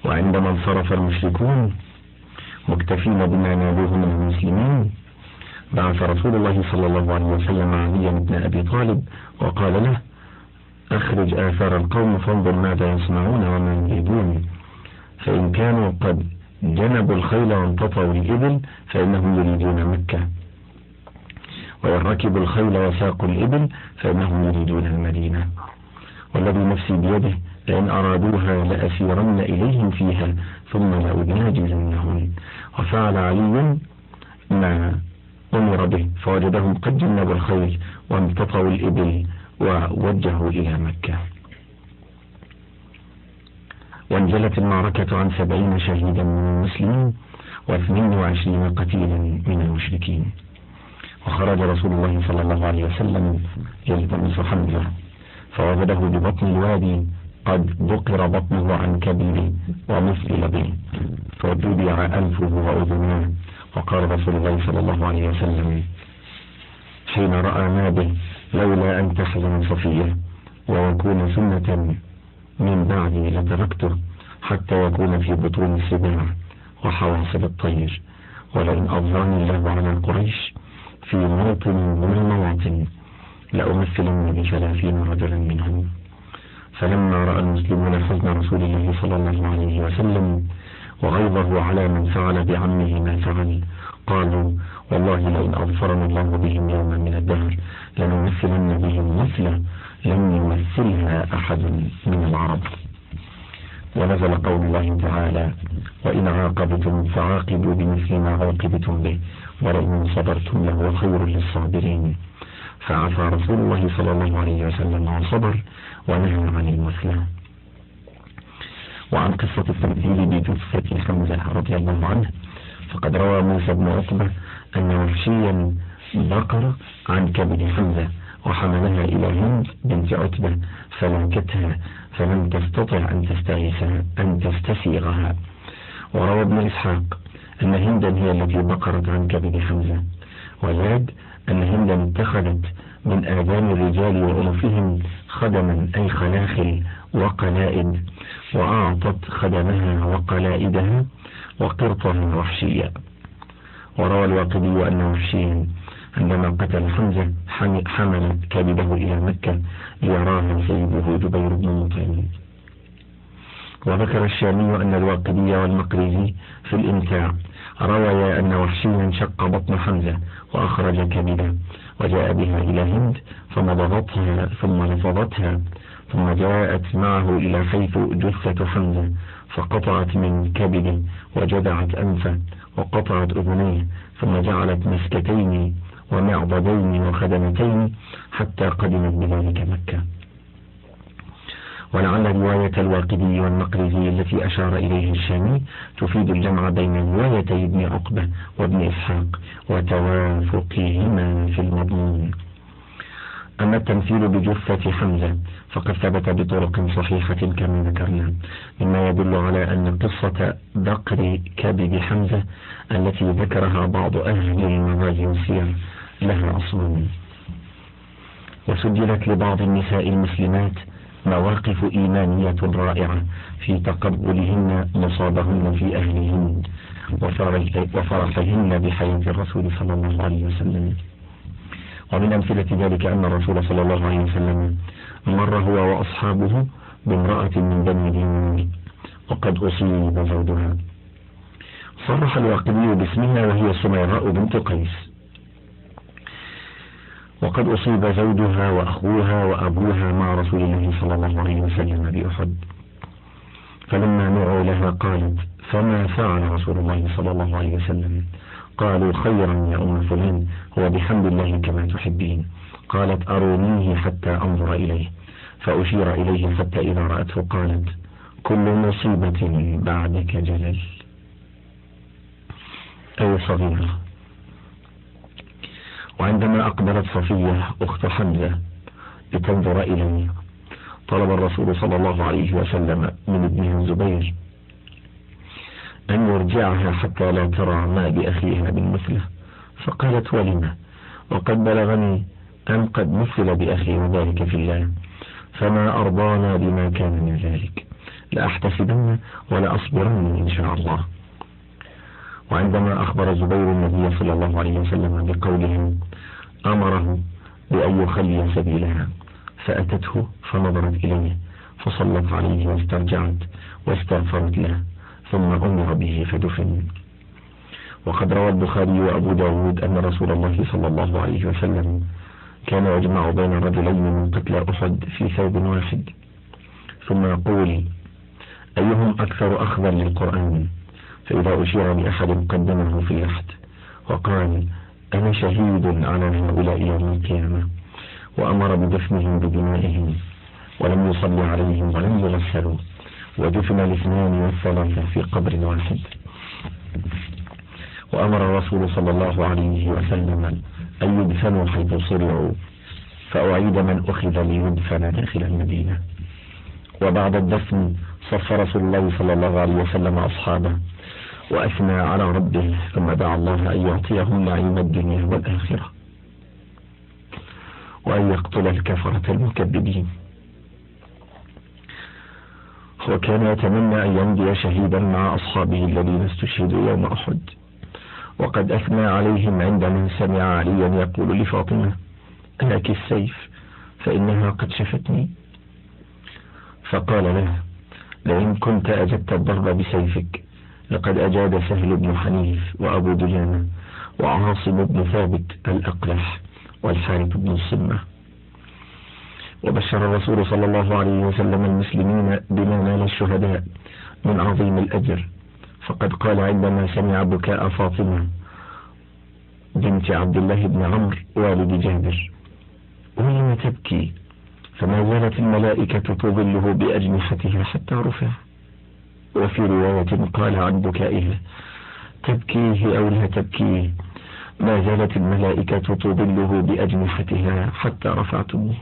وعندما انصرف المشركون مكتفين بما نالوه من المسلمين بعث رسول الله صلى الله عليه وسلم علي بن أبي طالب وقال له: أخرج آثار القوم فانظر ماذا يصنعون وما يريدون، فإن كانوا قد جنبوا الخيل وانتطوا الإبل فإنهم يريدون مكة، وإن ركبوا الخيل وساقوا الإبل فإنهم يريدون المدينة، والذي نفسي بيده لئن أرادوها لأسيرن إليهم فيها ثم لأناجزنهم. وفعل علي ما أمر به فوجدهم قد جنبوا الخيل وانتطوا الإبل ووجهوا إلى مكة. وانجلت المعركة عن 70 شهيدا من المسلمين و22 قتيلا من المشركين. وخرج رسول الله صلى الله عليه وسلم يلتمس حمزة فوجده ببطن الوادي قد بقر بطنه عن كبير ومثل لبن فدبع أنفه وأذناه. وقال رسول الله صلى الله عليه وسلم حين رأى ما به: لولا أن تحزن صفية ويكون سنة من بعدي لتركته حتى يكون في بطون السباع وحواصل الطير، ولئن أظهرني الله على قريش في موطن من المواطن لأمثلن ب30 رجلا منهم. فلما رأى المسلمون حزن رسول الله صلى الله عليه وسلم وغيظه على من فعل بعمه ما فعل قالوا: والله لئن أظفرنا الله بهم يوما من الدهر لنمثلن بهم مثله لم يمثلها أحد من العرب. ونزل قول الله تعالى: وإن عاقبتم فعاقبوا بمثل ما عوقبتم به ولئن صبرتم لهو خير للصابرين. فعفى رسول الله صلى الله عليه وسلم وصبر ونهى عن المثلى. وعن قصة التمثيل بجثة حمزة رضي الله عنه فقد روى موسى بن عقبة أن وحشيا بقر عن كبد حمزة وحملها إلى هند بنت عتبة فلاكتها فلم تستطع أن تستسيغها. وروى ابن إسحاق أن هندا هي التي بقرت عن كبد حمزة، وزاد أن هندا اتخذت من آذان الرجال وأنوفهم خدما أي خلاخل وقلائد، وأعطت خدمها وقلائدها وقرطها وحشيا. وروى الواقدي أن وحشيا عندما قتل حمزة حملت كبده إلى مكة ليراها سيده جبير بن مطعم. وذكر الشامي أن الواقدي والمقريزي في الإمتاع رويا أن وحشيا شق بطن حمزة وأخرج كبده وجاء بها إلى هند فمضغتها ثم لفظتها ثم جاءت معه إلى حيث جثة حمزة فقطعت من كبده وجدعت أنفه وقطعت أذنيه ثم جعلت مسكتين ومعضدين وخدمتين حتى قدمت بذلك مكة. ولعل رواية الواقدي والمقرزي التي أشار إليه الشامي تفيد الجمع بين روايتي ابن عقبة وابن إسحاق وتوافقهما في المضمون. أما التمثيل بجثة حمزة فقد ثبت بطرق صحيحة كما ذكرنا، مما يدل على أن قصة بقر كبد حمزة التي ذكرها بعض أهل المغازي والسير لها أصل. وسجلت لبعض النساء المسلمات مواقف إيمانية رائعة في تقبلهن مصابهن في أهلهن وفرحهن بحياة الرسول صلى الله عليه وسلم. ومن أمثلة ذلك أن الرسول صلى الله عليه وسلم مر هو وأصحابه بامرأة من بني دينار وقد أصيب زوجها، صرح الواقدي باسمها وهي سميراء بنت قيس، وقد أصيب زوجها وأخوها وأبوها مع رسول الله صلى الله عليه وسلم بأحد. فلما نعوا لها قالت: فما فعل رسول الله صلى الله عليه وسلم؟ قالوا: خيرا يا أم فلان، هو بحمد الله كما تحبين. قالت: أرونيه حتى أنظر إليه، فأشير إليه حتى إذا رأته قالت: كل مصيبة بعدك جلل، أي صغيرة. وعندما أقبلت صفية أخت حمزة لتنظر إليه طلب الرسول صلى الله عليه وسلم من ابنه الزبير أن يرجعها حتى لا ترى ما بأخيها من مثله، فقالت: ولما؟ وقد بلغني أن قد مثل بأخي وذلك في الله، فما أرضانا بما كان من ذلك. لأحتسبن ولأصبرن إن شاء الله. وعندما أخبر زبير النبي صلى الله عليه وسلم بقوله أمره بأن يخلي سبيلها، فأتته فنظرت إليه فصلت عليه واسترجعت واستغفرت له، ثم أمر به فدفن. وقد روى البخاري وأبو داود أن رسول الله صلى الله عليه وسلم كان يجمع بين رجلين من قتلى أحد في ثوب واحد، ثم يقول أيهم أكثر أخذا للقرآن، فإذا أشير بأحد قدمه في اللحد وقال أنا شهيد على هؤلاء يوم القيامة، وأمر بدفنهم بدمائهم، ولم يصلي عليهم ولم يغسلوا، ودفن الاثنان والثلاثة في قبر واحد. وأمر الرسول صلى الله عليه وسلم أن يدفنوا حيث صرعوا، فأعيد من أخذ ليدفن داخل المدينة. وبعد الدفن صف رسول الله صلى الله عليه وسلم أصحابه وأثنى على ربه، ثم دعا الله أن يعطيهم نعيم الدنيا والآخرة، وأن يقتل الكفرة المكذبين. وكان يتمنى أن يمضي شهيدا مع أصحابه الذين استشهدوا يوم أحد، وقد أثنى عليهم عندما سمع عليا يقول لفاطمة ألك السيف فإنها قد شفتني، فقال له لئن كنت أجدت الضرب بسيفك لقد أجاد سهل بن حنيف وأبو دجانة وعاصم بن ثابت الأقلح والحارث بن الصمة. وبشر الرسول صلى الله عليه وسلم المسلمين بما نال الشهداء من عظيم الأجر، فقد قال عندما سمع بكاء فاطمة بنت عبد الله بن عمرو والد جابر ولم تبكي، فما زالت الملائكة تظله بأجنحتها حتى رفع. وفي رواية قال عن بكائها تبكيه أو لا تبكيه، ما زالت الملائكة تظله بأجنحتها حتى رفعتموه.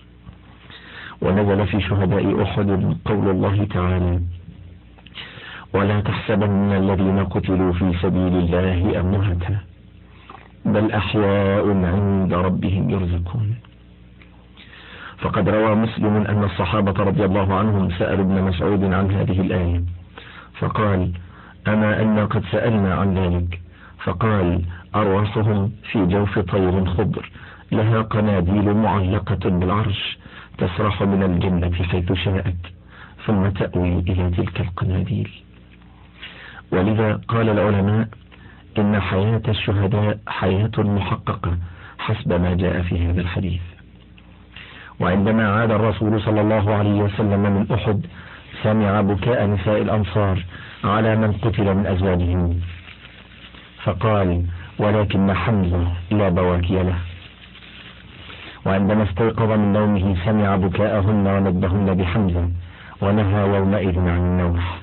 ونزل في شهداء أحد قول الله تعالى ولا تحسبن الذين قتلوا في سبيل الله أمواتا بل أحياء عند ربهم يرزقون. فقد روى مسلم أن الصحابة رضي الله عنهم سألوا ابن مسعود عن هذه الآية، فقال أما أن قد سألنا عن ذلك، فقال أرواحهم في جوف طير خضر لها قناديل معلقة بالعرش تسرح من الجنة حيث شاءت ثم تأوي إلى تلك القناديل. ولذا قال العلماء إن حياة الشهداء حياة محققة حسب ما جاء في هذا الحديث. وعندما عاد الرسول صلى الله عليه وسلم من أحد سمع بكاء نساء الأنصار على من قتل من أزواجهم، فقال ولكن حمزة لا بواكي له. وعندما استيقظ من نومه سمع بكاءهن ونبهن بحمزة ونهى يومئذ عن النوح.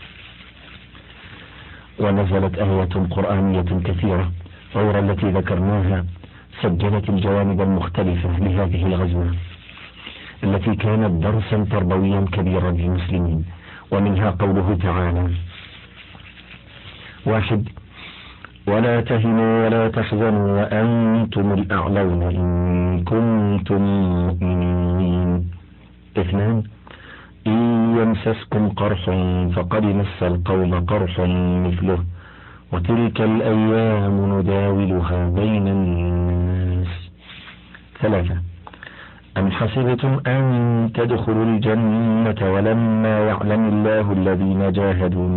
ونزلت آيات قرآنية كثيرة غير التي ذكرناها سجلت الجوانب المختلفة لهذه الغزوة التي كانت درسا تربويا كبيرا للمسلمين. ومنها قوله تعالى 1 ولا تهنوا ولا تحزنوا وأنتم الأعلون إن كنتم مؤمنين. 2 إن يمسسكم قرح فقد مس القوم قرح مثله وتلك الأيام نداولها بين الناس. 3 أم حسبتم أن تدخلوا الجنة ولما يعلم الله الذين جاهدوا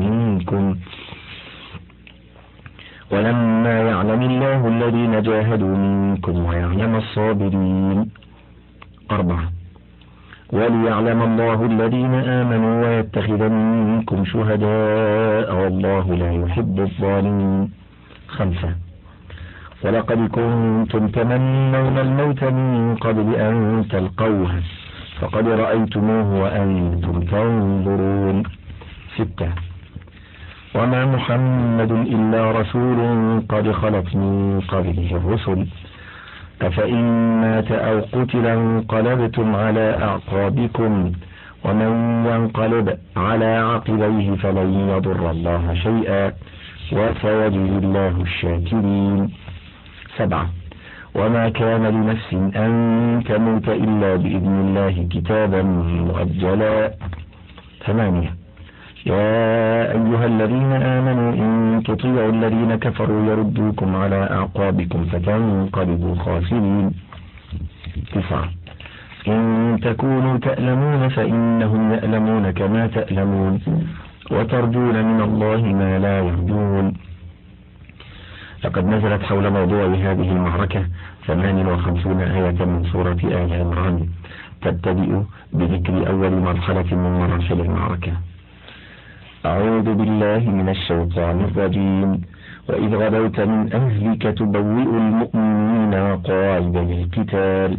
منكم ويعلم الصابرين. 4 وليعلم الله الذين آمنوا ويتخذ منكم شهداء والله لا يحب الظالمين. 5 ولقد كنتم تمنون الموت من قبل أن تلقوه فقد رأيتموه وأنتم تنظرون. 6 وما محمد إلا رسول قد خلت من قبله الرسل أفإن مات أو قتل انقلبتم على أعقابكم ومن ينقلب على عقبيه فلن يضر الله شيئا وسيجزي الله الشاكرين. 7 وما كان لنفس أن تموت إلا بإذن الله كتابا مؤجلا. 8 يا أيها الذين آمنوا إن تطيعوا الذين كفروا يردوكم على أعقابكم فتنقلبوا خاسرين. 9. إن تكونوا تألمون فإنهم يألمون كما تألمون وترجون من الله ما لا يرجون. لقد نزلت حول موضوع هذه المعركة 58 آية من سورة آل عمران، تبتدئ بذكر أول مرحلة من مراحل المعركة. أعوذ بالله من الشيطان الرجيم. وإذ غدوت من أهلك تبوئ المؤمنين مقاعد للقتال.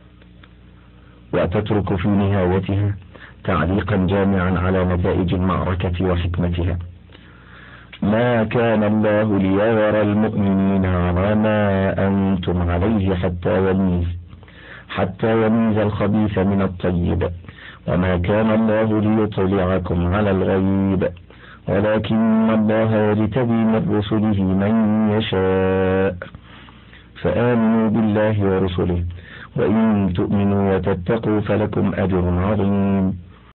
وتترك في نهايتها تعليقا جامعا على نتائج المعركة وحكمتها. ما كان الله ليذر المؤمنين على ما أنتم عليه حتى يميز الخبيث من الطيب، وما كان الله ليطلعكم على الغيب ولكن الله يجتبي من رسله من يشاء، فآمنوا بالله ورسله وإن تؤمنوا وتتقوا فلكم أجر عظيم.